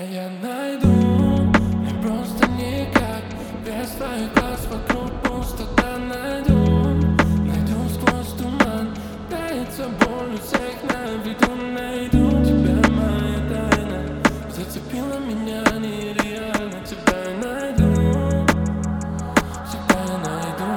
я найду, мне просто никак. Без твоих глаз вокруг пустота. Найду сквозь туман. Тается боль у всех на виду. Найду тебя, моя тайна. Зацепила меня нереально. Тебя найду, тебя найду.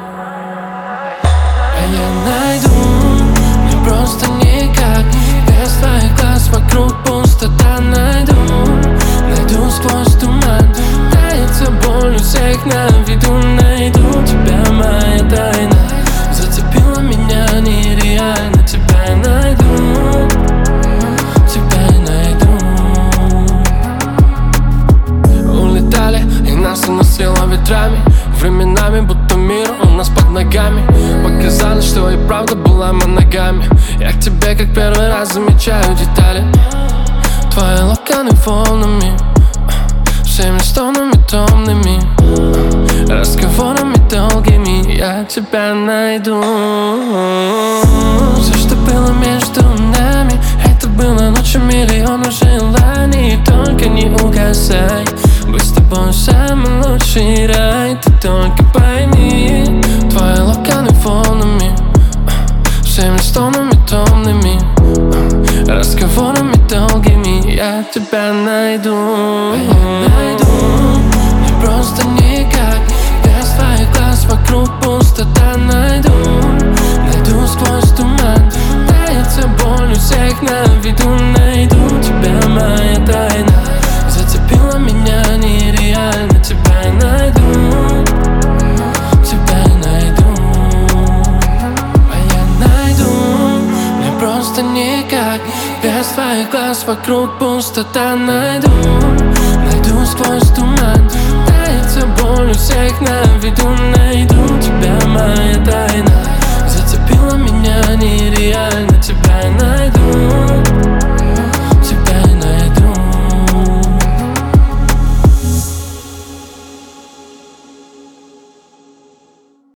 Я найду, мне просто никак. Без твоих глаз вокруг пустота. Найду сквозь туман. Тается боль у всех на виду. Найду тебя, моя тайна. Зацепила меня нереально. Тебя найду, тебя найду. Улетали, и нас уносило ветрами. Временами будто мир у нас под ногами. Показалось, что и правда была моногами. Я к тебе как первый раз замечаю детали. Твои локоны волнами, всеми стонами томными, разговорами долгими. Я тебя найду. Все, что было между нами, это было ночью миллиона желаний. Только не угасай, быть с тобой самый лучший рай. Ты только пойми. Твои локоны волнами, всеми стонами томными, разговорами долгими. Я тебя найду. Мне просто никак. Без твоих глаз вокруг пустота. Найду сквозь туман. Тается боль у всех на виду. Найду тебя, моя тайна. Зацепила меня нереально. Тебя найду, тебя найду. Я найду, мне просто никак. Без твоих глаз вокруг пустота. Найду сквозь туман. Тается боль у всех на виду. Найду тебя, моя тайна. Зацепила меня нереально.